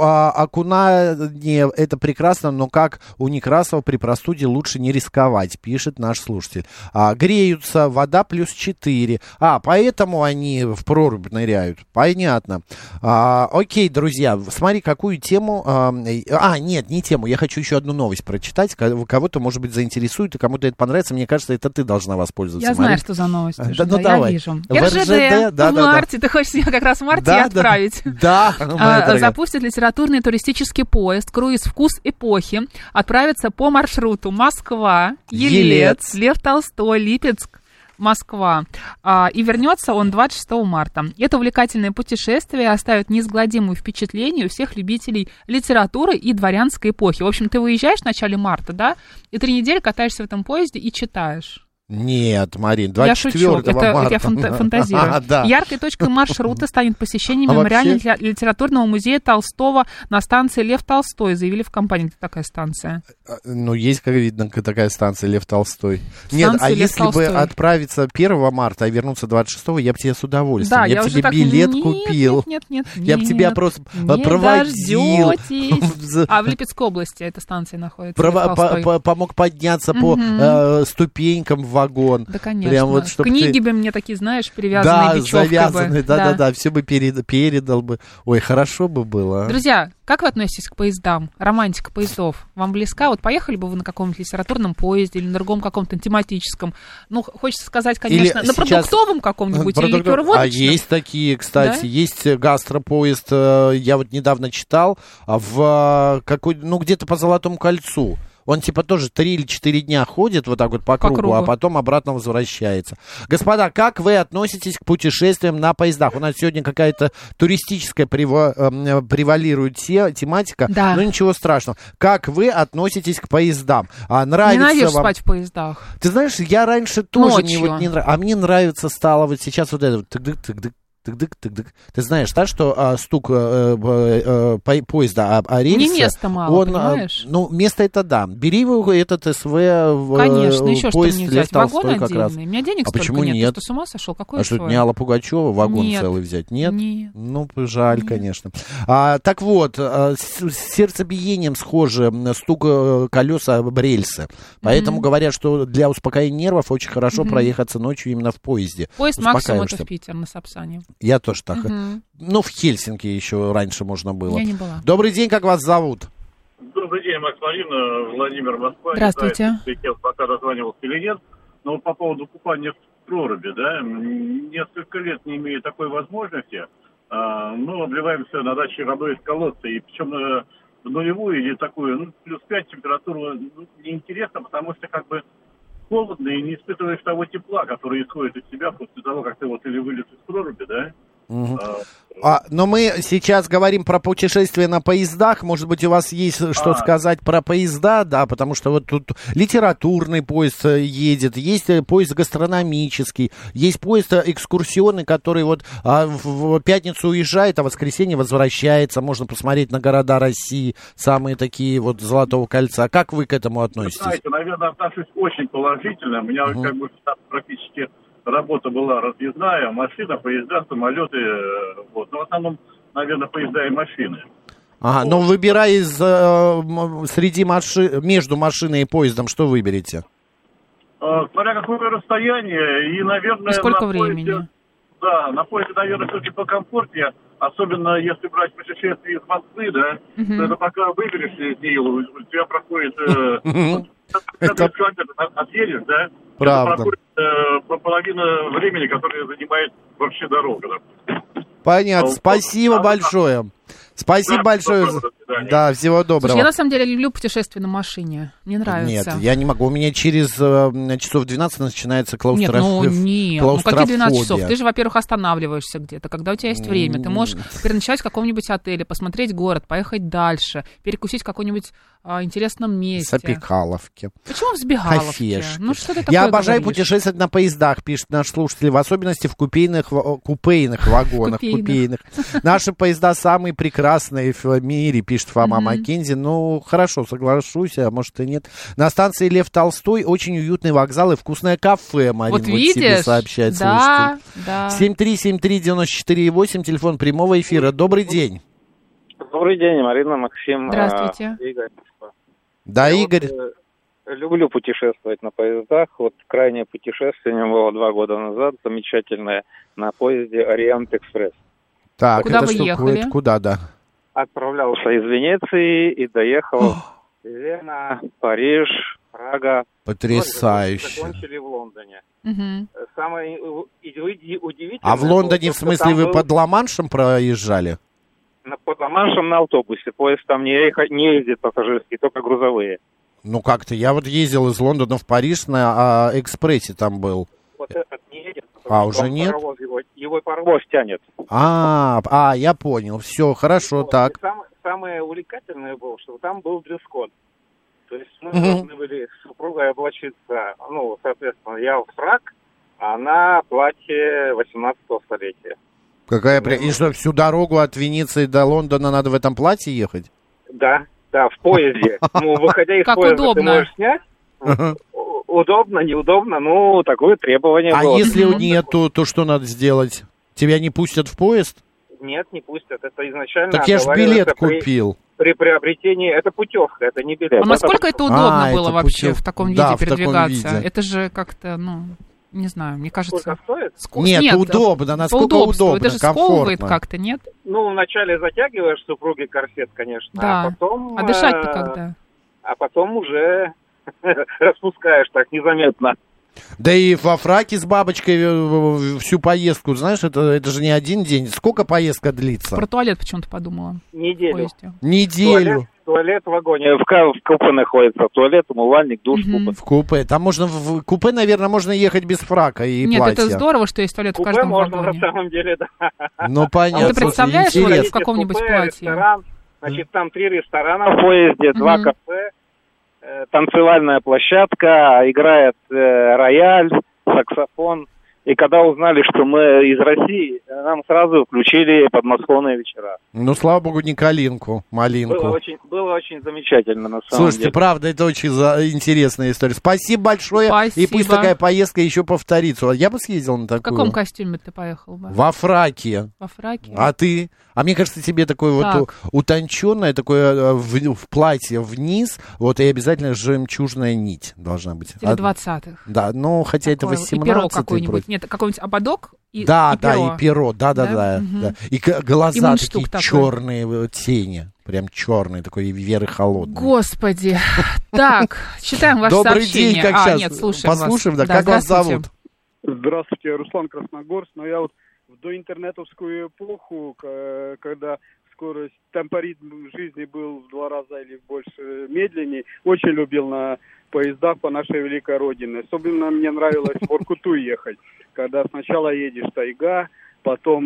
окунание это прекрасно, но как у Некрасова при простуде лучше не рисковать, пишет наш слушатель. Греются, вода плюс 4. Поэтому они в прорубь ныряют. Понятно. Окей, друзья, смотри, какую тему... Нет, не тему, я хочу еще одну новость прочитать. Кого-то, может быть, заинтересует, и кому-то это понравится. Мне кажется, это ты должна воспользоваться. Я знаю, что за новость. Да, ну давай. Я вижу. РЖД в марте. Ты хочешь меня как раз в марте отправить? Да. Запустит литературный туристический поезд «Круиз. Вкус эпохи». Отправится по маршруту Москва, Елец, Лев Толстой, Липецк, Москва. И вернется он 26 марта. Это увлекательное путешествие оставит неизгладимое впечатление у всех любителей литературы и дворянской эпохи. В общем, ты выезжаешь в начале марта, да, и 3 недели катаешься в этом поезде и читаешь. Нет, Марин, 24 марта. Это я фантазирую. Яркой точкой маршрута станет посещение мемориально-литературного музея Толстого на станции Лев Толстой, заявили в компании. Где такая станция? Ну, есть, как видно, такая станция Лев Толстой. Нет, а если бы отправиться 1 марта, а вернуться 26-го, я бы тебе с удовольствием. Я бы тебе билет купил. Нет. Я бы тебя просто проводил. А в Липецкой области эта станция находится. Помог подняться по ступенькам в вагон. Да, конечно. Прям вот, книги бы мне такие, знаешь, привязанные бечевкой. Завязанные, да, все бы передал бы. Ой, хорошо бы было. Друзья, как вы относитесь к поездам? Романтика поездов вам близка? Вот поехали бы вы на каком-нибудь литературном поезде или на другом каком-то тематическом? Ну, хочется сказать, конечно, или на продуктовом каком-нибудь или ликероводочном. А есть такие, кстати, да? Есть гастропоезд, я вот недавно читал, где-то по Золотому кольцу. Он типа тоже 3 или 4 дня ходит вот так вот по кругу, а потом обратно возвращается. Господа, как вы относитесь к путешествиям на поездах? У нас сегодня какая-то туристическая превалирует тематика, да. Но ничего страшного. Как вы относитесь к поездам? Ненавижу спать в поездах. Ты знаешь, я раньше тоже не нравилось. А мне нравится стало вот сейчас вот это вот тык-дык. Ты знаешь, да, что стук поезда о рельсы... Не места мало, понимаешь? Ну, место это да. Бери его, этот СВ в конечно, еще поезд что мне Лев взять? Вагон Толстой как раз. отдельный? У меня денег А столько почему нет. нет? Ты что, с ума сошел? Какой А что, это не Алла Пугачева вагон целый взять? Нет? Нет. Ну, жаль, конечно. Так вот, с сердцебиением схожи стук колеса об рельсы. Поэтому говорят, что для успокоения нервов очень хорошо проехаться ночью именно в поезде. Поезд максимум это в Питер на Сапсане. Я тоже так. Ну, в Хельсинки еще раньше можно было. Я не была. Добрый день, как вас зовут? Добрый день, Макс, Марина, Владимир, Москва. Здравствуйте. Не знаю, пока дозванивался или нет, но по поводу купания в проруби, да, несколько лет не имея такой возможности, мы обливаемся на даче водой из колодца, и причем в нулевую или такую, плюс 5 температура неинтересна, потому что как бы холодно и не испытываешь того тепла, которое исходит из тебя после того, как ты вот или вылез из проруби, да. Но мы сейчас говорим про путешествия на поездах. Может быть, у вас есть что сказать про поезда, да, потому что вот тут литературный поезд едет, есть поезд гастрономический, есть поезд экскурсионный, который вот в пятницу уезжает, а в воскресенье возвращается. Можно посмотреть на города России, самые такие вот Золотого кольца. Как вы к этому относитесь? Знаете, наверное, отношусь очень положительно. У меня как бы практически работа была разъездная, машина, поезда, самолеты, вот. Но в основном, наверное, поезда и машины. Ага, но выбирая среди между машиной и поездом, что выберете? Смотря какое расстояние, и, наверное... И сколько времени? Поезде, да, на поезде, наверное, все-таки покомфортнее, особенно если брать путешествие из Москвы, да, то это пока выберешься из нее, у тебя проходит... Отъедешь, да? Правда. Это проходит половина времени, которое занимает вообще дорога. Да. Понятно. Спасибо большое. Спасибо большое. Да, всего доброго. Слушай, я на самом деле люблю путешествия на машине. Мне нравится. Нет, я не могу. У меня через часов 12 начинается клаустрофобия. Нет, ну какие 12 часов? Ты же, во-первых, останавливаешься где-то, когда у тебя есть время. Ты можешь переночевать в каком-нибудь отеле, посмотреть город, поехать дальше, перекусить в каком-нибудь интересном месте. В Забегаловке. Почему в Забегаловке? Ну что ты такое Я обожаю говоришь? путешествовать на поездах, пишет наш слушатель, в особенности в купейных вагонах. Купейных. Наши поезда самые прекрасные в мире, пишет Фома Маккензи. Ну, хорошо, соглашусь, а может и нет. На станции Лев Толстой очень уютный вокзал и вкусное кафе, Марина, вот видишь? Тебе сообщает да, слушатель. Да. 7373948, телефон прямого эфира. Добрый день. Добрый день, Марина, Максим. Здравствуйте. Игорь. Да, я Игорь. Люблю путешествовать на поездах. Вот крайнее путешествие у меня было 2 года назад, замечательное, на поезде Ориент-экспресс. Так, куда это вы что, ехали? Куда, да? Отправлялся из Венеции и доехал Вена, Париж, Прага. Потрясающе. Закончили в Лондоне. Угу. Самое удивительное... А в Лондоне, в смысле, вы под Ла-Маншем проезжали? Под Ла-Маншем на автобусе. Поезд там не ездит пассажирский, только грузовые. Ну как-то, я вот ездил из Лондона в Париж на экспрессе там был. Вот этот не едет. Уже нет? Его паровоз тянет. Я понял. Все, хорошо, вот. Так. Самое увлекательное было, что там был дресс-код. То есть мы должны были с супругой облачиться, соответственно, я в фрак, а она платье 18-го столетия. И что, всю дорогу от Венеции до Лондона надо в этом платье ехать? Да, в поезде. Выходя из поезда, ты можешь снять. Удобно, неудобно, такое требование было. А если нет, то что надо сделать? Тебя не пустят в поезд? Нет, не пустят. Это изначально... Так я же билет купил. При приобретении... Это путевка, это не билет. А насколько это удобно было вообще в таком виде передвигаться? Таком виде. Это же как-то, не знаю, мне кажется... Сколько стоит? Нет, удобно, насколько удобно, это же сковывает как-то, нет? Вначале затягиваешь супруге корсет, конечно, да. А потом... А дышать-то когда? А потом уже распускаешь так незаметно. Да и во фраке с бабочкой всю поездку, знаешь, это же не один день. Сколько поездка длится? Про туалет почему-то подумала. Неделю. Неделю. Туалет в вагоне, в купе находится. Туалет, умывальник, душ, купе. В купе. Там в купе, наверное, можно ехать без фрака и Нет, платья. это здорово, что есть туалет в каждом можно, вагоне. на самом деле, да. Ну, понятно. Ты представляешь, в каком-нибудь платье? Ресторан, значит, там 3 ресторана в поезде, 2 кафе, танцевальная площадка, играет рояль, саксофон. И когда узнали, что мы из России, нам сразу включили подмосковные вечера. Ну, слава богу, не калинку, малинку. Было очень замечательно, на самом деле. Слушайте, правда, это очень интересная история. Спасибо большое. Спасибо. И пусть такая поездка еще повторится. Я бы съездил на такую. В каком костюме ты поехал бы? Во фраке. Во фраке? А ты? А мне кажется, тебе такое вот утонченное, такое в платье вниз, вот и обязательно жемчужная нить должна быть. Или 20-х. Да, ну, хотя такое, это 18-й. И перо какое-нибудь. Нет, какой-нибудь ободок и да, и перо. Да, и перо, да. И глаза такие черные тени. Прям черный, такой Веры Холодной. Господи. Так, читаем ваше сообщение. Добрый день, как сейчас. Нет, слушаем послушаем, вас. Да, как вас зовут? Здравствуйте, Руслан Красногорск. Но я вот в доинтернетовскую эпоху, когда скорость, темпоритм жизни был в 2 раза или больше медленнее, очень любил на поездах по нашей великой родине. Особенно мне нравилось в Воркуту ехать, когда сначала едешь тайга, потом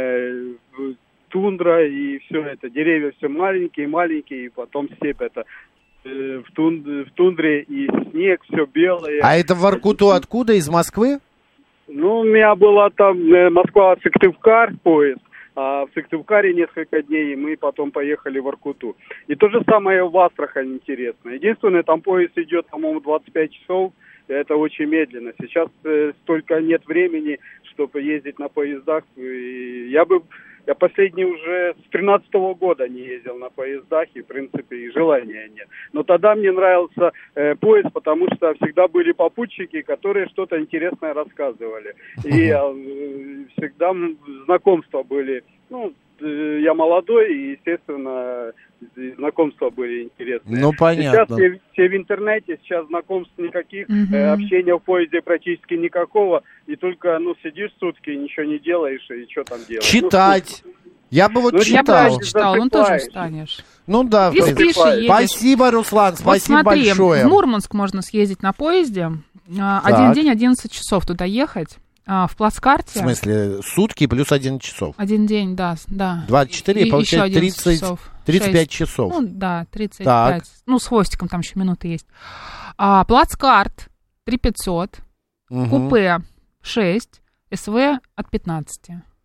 тундра, и все это, деревья все маленькие, и потом степь это. В тундре и снег, все белое. А это в Воркуту откуда? Из Москвы? Ну, у меня была там Москва-Сыктывкар поезд, а в Сыктывкаре несколько дней, и мы потом поехали в Воркуту. И то же самое в Астрахань интересно. Единственное, там поезд идет, по-моему, 25 часов, и это очень медленно. Сейчас столько нет времени, чтобы ездить на поездах. И я последний уже с 13-го года не ездил на поездах, и, в принципе, и желания нет. Но тогда мне нравился поезд, потому что всегда были попутчики, которые что-то интересное рассказывали. И всегда знакомства были. Ну, я молодой, и, естественно, знакомства были интересные. Ну, понятно. Сейчас все в интернете, сейчас знакомств никаких, общения в поезде практически никакого, и только, сидишь сутки, ничего не делаешь, и что там делаешь? Читать. Я бы читал. Я бы читал, тоже устанешь. Ну да, и спишь, и спасибо, Руслан, спасибо вот смотри, большое. В Мурманск можно съездить на поезде, один день, 11 часов туда ехать. В плацкарте. В смысле, сутки плюс 11 часов? Один день, да. 24, и получается 35 часов. Ну, да, 35. Так. Ну, с хвостиком там еще минуты есть. Плацкарт 3500, купе 6, СВ от 15.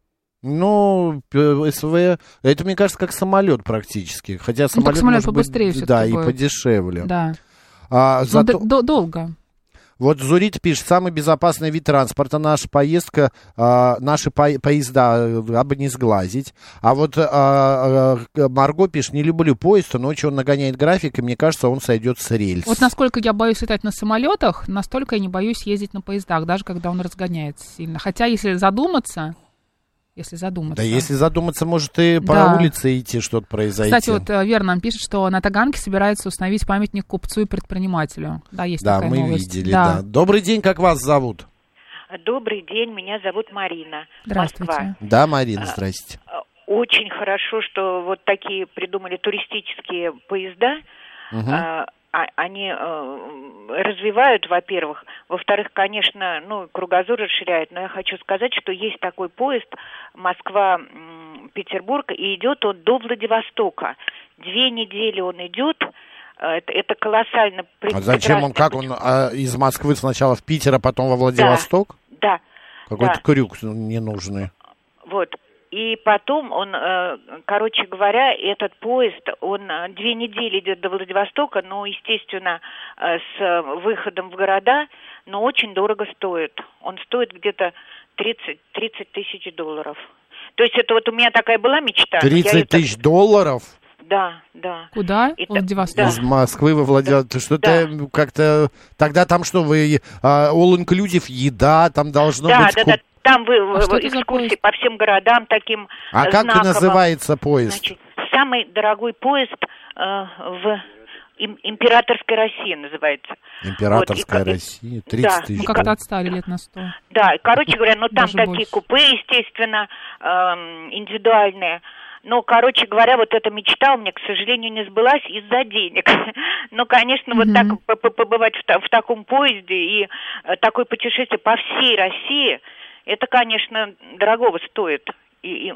Ну, СВ, это, мне кажется, как самолет практически. Хотя самолет может побыстрее быть, да, будет. И подешевле. Да. Долго. Вот Зурит пишет, самый безопасный вид транспорта, наша поездка, наши поезда, абы не сглазить. А вот Марго пишет, не люблю поезд, ночью он нагоняет график, и мне кажется, он сойдет с рельс. Вот насколько я боюсь летать на самолетах, настолько я не боюсь ездить на поездах, даже когда он разгоняется сильно. Хотя, если задуматься... Да, если задуматься, может и по улице идти, что-то произойти. Кстати, вот Вера нам пишет, что на Таганке собираются установить памятник купцу и предпринимателю. Да, есть такая новость. Да, мы видели, да. Добрый день, как вас зовут? Добрый день, меня зовут Марина. Здравствуйте. Москва. Да, Марина, здрасте. Очень хорошо, что вот такие придумали туристические поезда. Они развивают, во-первых. Во-вторых, конечно, кругозор расширяют. Но я хочу сказать, что есть такой поезд Москва-Петербург, и идет он до Владивостока. 2 недели он идет. Это колоссально. А зачем он, из Москвы сначала в Питер, а потом во Владивосток? Да. Какой-то крюк ненужный. Вот. И потом он, короче говоря, этот поезд, он 2 недели идет до Владивостока, естественно, с выходом в города, но очень дорого стоит. Он стоит где-то 30 тысяч долларов. То есть это вот у меня такая была мечта. 30 тысяч долларов? Да. Куда? Владивосток? Из Москвы во Владивосток. Что-то как-то... Тогда там что, вы all-inclusive, еда, там должно быть... Да. Там вы экскурсии по всем городам таким знаковым. Как называется поезд? Значит, самый дорогой поезд в Императорской России называется. Императорская Россия? 30 тысяч. Мы как-то отстали лет на 100. Да, короче говоря, там даже такие больше. купе, естественно, индивидуальные. Но, короче говоря, вот эта мечта у меня, к сожалению, не сбылась из-за денег. Но, конечно, вот так побывать в таком поезде и такое путешествие по всей России, это, конечно, дорогого стоит. И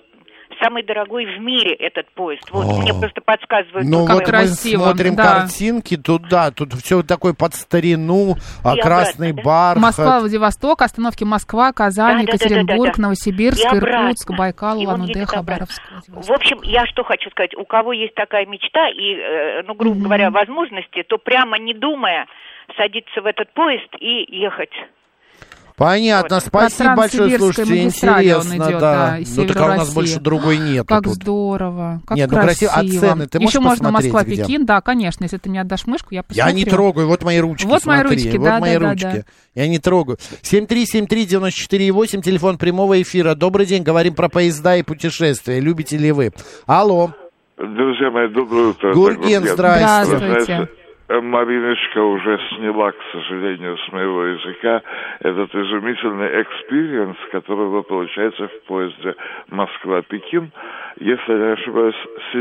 самый дорогой в мире этот поезд. Вот, мне просто подсказывают. Ну, как вот красиво. мы смотрим картинки, тут все такое под старину, красный бархат. Москва, Владивосток, остановки Москва, Казань, Екатеринбург, Новосибирск, Иркутск, Байкал, Улан-Удэ, Хабаровск. В общем, я что хочу сказать, у кого есть такая мечта и, ну, грубо говоря, возможности, то прямо не думая садиться в этот поезд и ехать. Понятно, Вот. спасибо большое, слушайте, интересно, идет, да. Ну, так у нас России. больше другой нет. Как тут. Здорово, как Нет, красиво. Ну, красиво. А цены ты можешь Еще можно посмотреть, Москва-Пекин, да, конечно, если ты не отдашь мышку, я посмотрю. Я не трогаю, вот мои ручки, Вот смотри, мои ручки, вот да, мои да, ручки. да. Я не трогаю. 7373948, телефон прямого эфира. Добрый день, говорим про поезда и путешествия. Любите ли вы? Алло. Друзья мои, доброе утро. Гурген, здравствуйте. Мариночка уже сняла, к сожалению, с моего языка этот изумительный экспириенс, который вы получаете в поезде Москва-Пекин. Если я не ошибаюсь,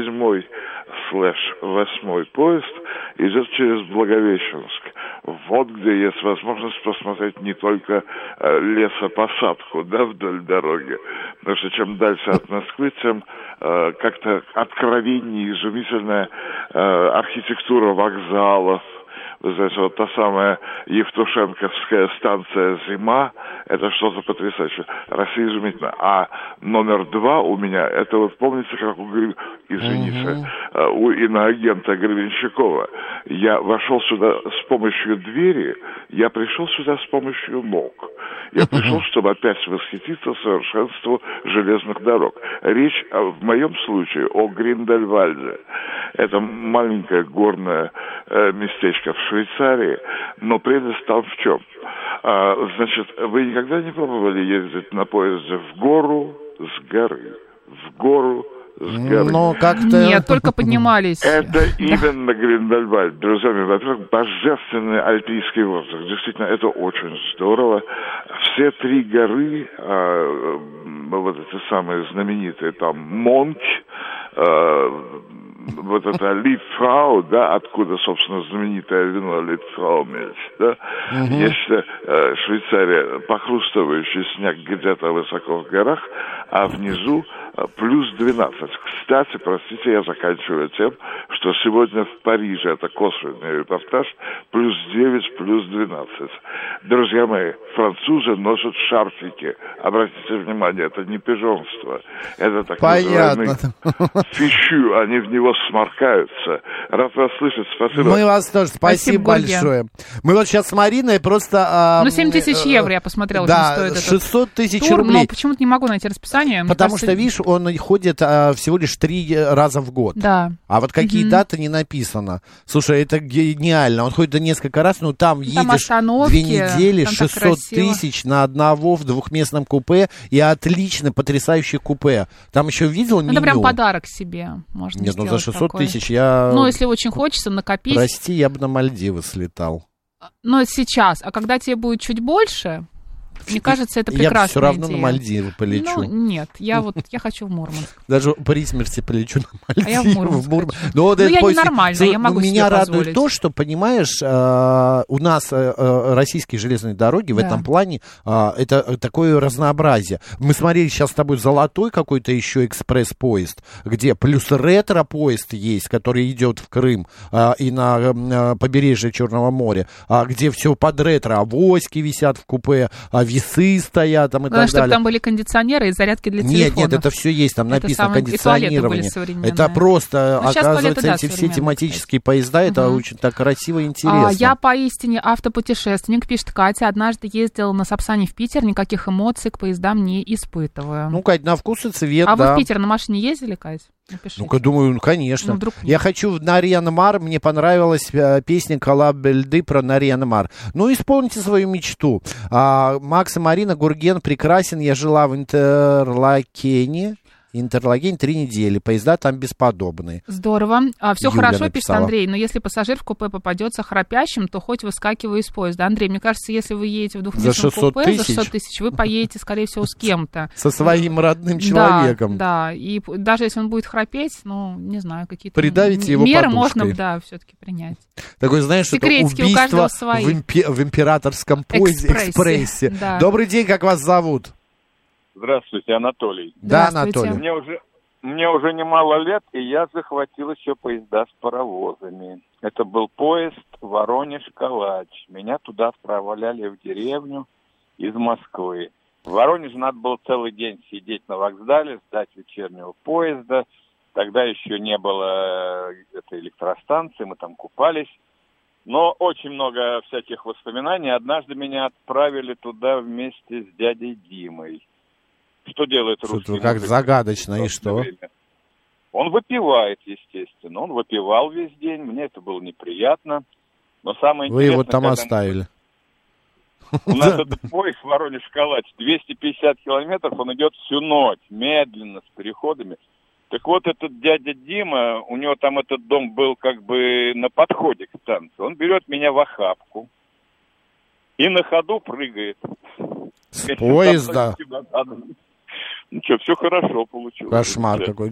7/8 поезд идет через Благовещенск. Вот где есть возможность посмотреть не только лесопосадку, да, вдоль дороги, потому что чем дальше от Москвы, тем как-то откровеннее, изумительная архитектура вокзалов. Вы знаете, вот та самая Евтушенковская станция «Зима», это что-то потрясающее. Россия изумительна. А номер 2 у меня, это вот помните, как у у иноагента Гребенщикова. Я вошел сюда с помощью двери, я пришел сюда с помощью ног. Я пришел, чтобы опять восхититься совершенству железных дорог. Речь в моем случае о Гриндельвальде. Это маленькое горное местечко в Швейцарии, но прелесть там в чем? Значит, вы никогда не пробовали ездить на поезде в гору с горы? В гору с горы? Но как-то... Нет, только поднимались. Это именно Гриндельвальд. Друзья мои, во-первых, божественный альпийский воздух. Действительно, это очень здорово. Все 3 горы, вот эти самые знаменитые, там, Монт, вот это Литфрау, да, откуда, собственно, знаменитое вино Литфрау-мельч, да, есть Швейцария, похрустывающий снег где-то высоко в горах, а внизу плюс 12. Кстати, простите, я заканчиваю тем, что сегодня в Париже, это косвенный репортаж, плюс 9, плюс 12. Друзья мои, французы носят шарфики. Обратите внимание, это не пижонство. Это так называемый фищу, они в него сморкаются. Рад вас слышать, спасибо. Мы вас тоже, спасибо большое. Мы вот сейчас с Мариной просто... 7 тысяч евро, я посмотрела, да, стоит 600 тысяч тур, рублей. Но почему-то не могу найти расписание. Потому что, видишь, он ходит всего лишь 3 раза в год. Да. А вот какие даты не написано. Слушай, это гениально. Он ходит несколько раз, но там едешь 2 недели, 600 тысяч на одного в двухместном купе и отлично, потрясающее купе. Там еще видел меню? Это прям подарок себе можно Нет, сделать. Ну за 600 такой. тысяч я... Ну, если очень хочется накопить... Прости, я бы на Мальдивы слетал. Но сейчас. А когда тебе будет чуть больше... Мне кажется, это прекрасная идея. Я все равно на Мальдивы полечу. Ну, нет, я хочу в Мурманск. Даже при смерти полечу на Мальдивы. А я в Мурманск. Ну, я ненормальная, я могу себе меня позволить. радует то, что, понимаешь, у нас российские железные дороги в этом плане, это такое разнообразие. Мы смотрели сейчас с тобой золотой какой-то еще экспресс-поезд, где плюс ретро-поезд есть, который идет в Крым и на побережье Черного моря, где все под ретро, авоськи висят в купе, весы стоят там и Главное, так далее. чтобы там были кондиционеры и зарядки для телефонов. Нет, это все есть, там написано кондиционирование. И это просто, ну, оказывается, эти все тематические поезда, это очень так красиво и интересно. Я поистине автопутешественник, пишет Катя. Однажды ездила на Сапсане в Питер, никаких эмоций к поездам не испытываю. Ну, Кать, на вкус и цвет, да. А вы в Питер на машине ездили, Кать? Напишите. Ну-ка, думаю, конечно. Ну, я хочу на Риан-Мар, мне понравилась песня Кала Бельды про Нарьян-Мар. Ну, исполните свою мечту. Макс и Марина, Гурген прекрасен, я жила в Интерлакене 3 недели, поезда там бесподобные. Здорово. Все Юля хорошо, написала. пишет Андрей, но если пассажир в купе попадется храпящим, то хоть выскакивай из поезда. Андрей, мне кажется, если вы едете в двухместном купе за 600 тысяч, вы поедете, скорее всего, с кем-то. Со своим родным человеком. Да, и даже если он будет храпеть, ну, не знаю, какие-то придавите его меры подушкой. можно, да, все-таки принять. Такой, знаешь, это убийство в императорском поезде, экспрессе. Да. Добрый день, как вас зовут? Здравствуйте, Анатолий. Да, Анатолий. Мне уже мне уже немало лет, и я захватил еще поезда с паровозами. Это был поезд Воронеж-Калач. Меня туда отправляли в деревню из Москвы. В Воронеже надо было целый день сидеть на вокзале, ждать вечернего поезда. Тогда еще не было этой электростанции, мы там купались. Но очень много всяких воспоминаний. Однажды меня отправили туда вместе с дядей Димой. Что делает русский мужик? Как загадочно, и что? Он выпивает, естественно. Он выпивал весь день, мне это было неприятно. Но самое Вы интересное... его там оставили. У нас этот поезд Воронеж-Калач 250 километров, он идет всю ночь, медленно, с переходами. Так вот, этот дядя Дима, у него там этот дом был как бы на подходе к станции. Он берет меня в охапку и на ходу прыгает. С поезда? Ну что, все хорошо получилось. Кошмар какой.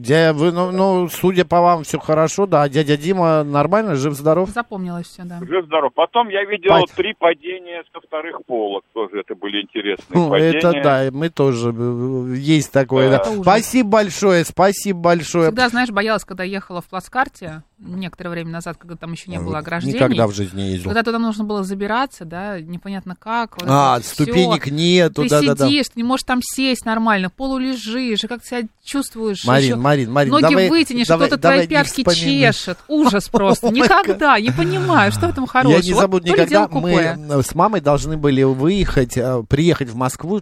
Судя по вам, все хорошо, да. Дядя Дима нормально, жив-здоров? Запомнилось все, да. Жив-здоров. Потом я видел 3 падения со вторых полок. Тоже это были интересные падения. Это да, мы тоже. Есть такое, да. Спасибо большое. Всегда, знаешь, боялась, когда ехала в плацкарте, некоторое время назад, когда там еще не было ограждений. Никогда в жизни не ездил. Когда туда нужно было забираться, да, непонятно как. Ступенек нету, ты сидишь, ты не можешь там сесть нормально, лежишь, и как ты себя чувствуешь. Марин, ноги вытянешь, кто-то твои пятки чешет. Ужас просто. Никогда, не понимаю, что в этом хорошего. Я не забуду никогда, мы с мамой должны были приехать в Москву в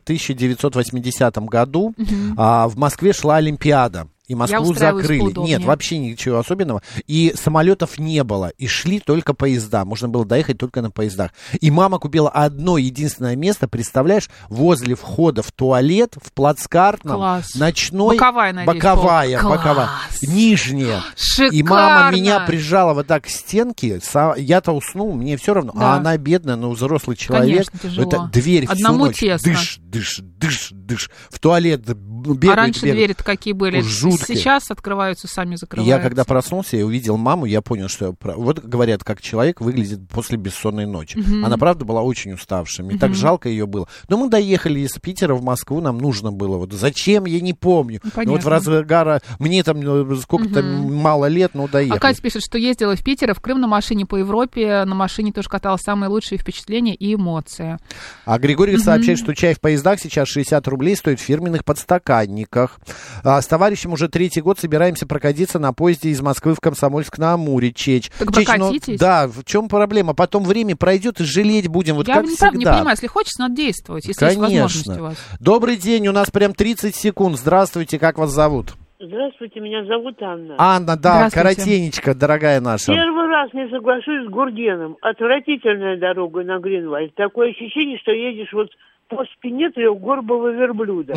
1980 году. В Москве шла Олимпиада. И Москву закрыли. Нет, вообще ничего особенного. И самолетов не было. И шли только поезда. Можно было доехать только на поездах. И мама купила одно единственное место, представляешь, возле входа в туалет, в плацкартном, ночной. Боковая. Нижняя. Шикарно. И мама меня прижала вот так к стенке. Я-то уснул, мне все равно. Да. А она бедная, но взрослый человек. Конечно, это дверь одному всю ночь. тесно. Дышь. В туалет бегают. А раньше двери-то какие были? Жуткие. Сейчас открываются, сами закрываются. Я когда проснулся и увидел маму, я понял, что... Вот говорят, как человек выглядит после бессонной ночи. Она, правда, была очень уставшая. Мне так жалко ее было. Но мы доехали из Питера в Москву, нам нужно было. Вот зачем, я не помню. Но вот в разгар... Мне там сколько-то мало лет, но доехали. А Катя пишет, что ездила в Питер, в Крым на машине, по Европе. На машине тоже каталась. Самые лучшие впечатления и эмоции. А Григорий сообщает, что чай в поездах сейчас 60 рублей стоит в фирменных подстаканниках. С товарищем уже 3-й год собираемся прокатиться на поезде из Москвы в Комсомольск-на-Амуре, Чеч. Так прокатитесь? Да, в чем проблема? Потом время пройдет и жалеть будем, вот я как всегда. Я не понимаю, если хочется, надо действовать, если есть возможность у вас. Добрый день, у нас прям 30 секунд. Здравствуйте, как вас зовут? Здравствуйте, меня зовут Анна. Анна, да, коротенечко, дорогая наша. Первый раз не соглашусь с Гургеном. Отвратительная дорога на Гринвальд. Такое ощущение, что едешь вот по спине трехгорбого верблюда.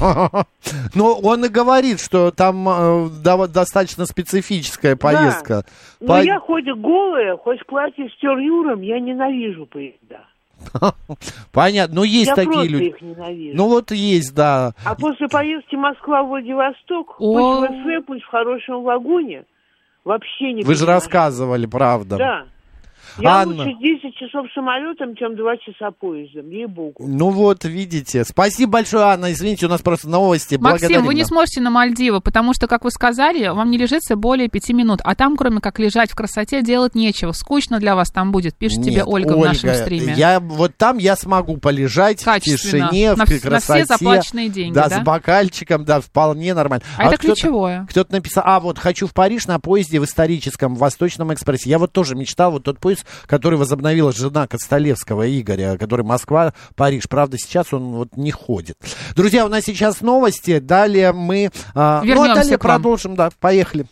Но он и говорит, что там достаточно специфическая поездка. Да. Но я хоть голая, хоть в платье с тюрюром, я ненавижу поезда. Понятно, но есть такие люди. Я просто их ненавижу. Ну вот есть, да. А после поездки Москва-Владивосток, пусть в СВ, пусть в хорошем вагоне, вообще не. Вы же рассказывали, правда. Да. Я лучше 10 часов самолетом, чем 2 часа поездом, ей-богу. Ну вот, видите. Спасибо большое, Анна. Извините, у нас просто новости. Максим, вы не сможете на Мальдивы, потому что, как вы сказали, вам не лежится более 5 минут. А там, кроме как лежать в красоте, делать нечего. Скучно для вас там будет, пишет тебе Ольга в нашем стриме. Вот там я смогу полежать в тишине, в красоте. На все заплаченные деньги, да? Да, с бокальчиком, да, вполне нормально. А это ключевое. Кто-то написал, вот, хочу в Париж на поезде в историческом, в Восточном экспрессе. Я вот тоже мечтал, вот тот поезд, который возобновила жена Костолевского Игоря, который Москва-Париж. Правда, сейчас он вот не ходит. Друзья, у нас сейчас новости. Далее мы... Вернемся продолжим, да, поехали.